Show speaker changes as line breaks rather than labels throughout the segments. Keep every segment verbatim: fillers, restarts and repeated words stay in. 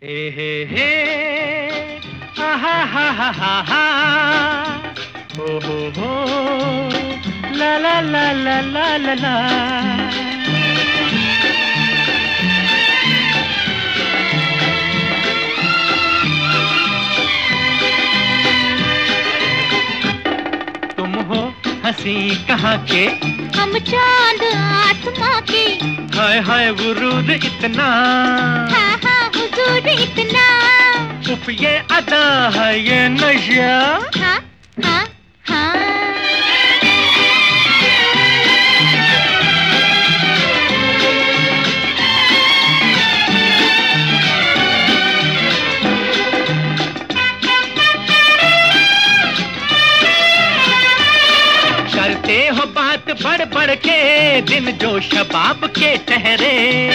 हे हे हे आहा हा हा हा हा हो हो हो ला ला ला ला ला ला ला। तुम हो हंसी कहाँ के,
हम चांद आसमां के।
हाय हाय वुरूद इतना,
हाँ हाँ हुजूर इतना।
उफ ये अदा है ये नशा।
हाँ हाँ हाँ।
करते हो बात बढ़ बढ़ के दिन जो शबाब के ठहरे,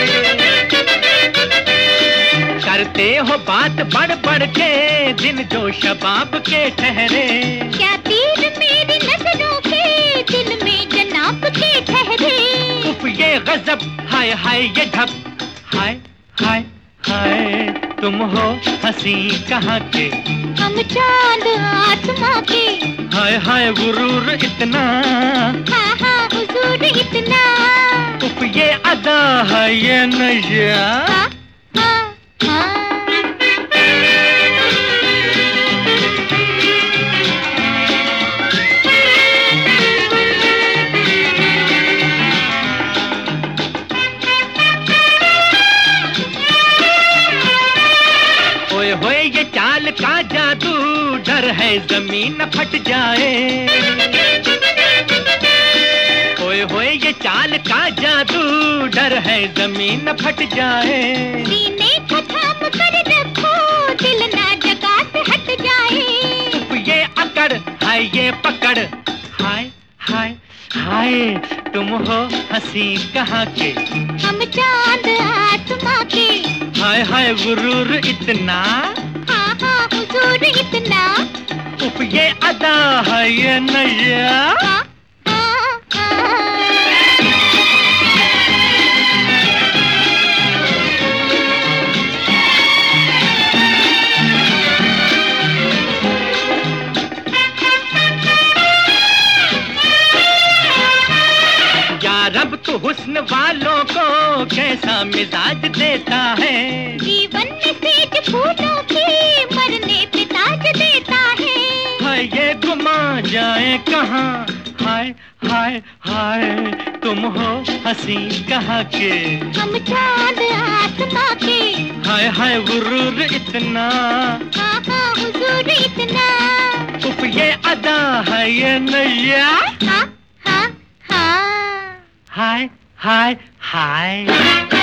करते हो बात बढ़ बढ़ के दिन जो शबाब के ठहरे।
क्या तीर मेरी नजरों के दिल में जनाब के ठहरे।
उफ ये गजब हाय हाय ये ढप, हाय हाय हाय तुम हो हंसी कहाँ के,
हम चांद आसमां के।
हाय हाय गुरूर इतना,
हाँ हाँ हुजूर इतना।
उफ ये अदा है ये नशा।
हाँ हाँ हाँ।
ओए होए ये चाल का जादू, डर है जमीन फट जाए। ओए होए ये चाल का जादू, डर है जमीन फट जाए।
सीने को थाम कर रखो, दिल ना जगह से हट जाए।
उफ ये अकड़ हाय ये पकड़, हाय हाय हाय तुम हो हंसी कहाँ के,
हम चांद आसमां के।
हाय हाय गुरूर इतना,
हाँ हाँ हुजूर इतना।
उफ ये अदा है ये नशा।
हाँ हाँ हाँ।
रब तो हुस्न वालों को कैसा मिजाज देता है।
जीवन में सेज फूलों के मरने पे ताज देता है।
हाय ये गुमा जाए कहाँ, हाय हाय हाय तुम हो हंसी कहाँ के,
हम चांद आसमां के।
हाय हाय गुरूर इतना,
हाँ हाँ हुजूर इतना।
उफ ये अदा है ये नशा।
हाँ हाँ हाँ।
हाय हाय हाय।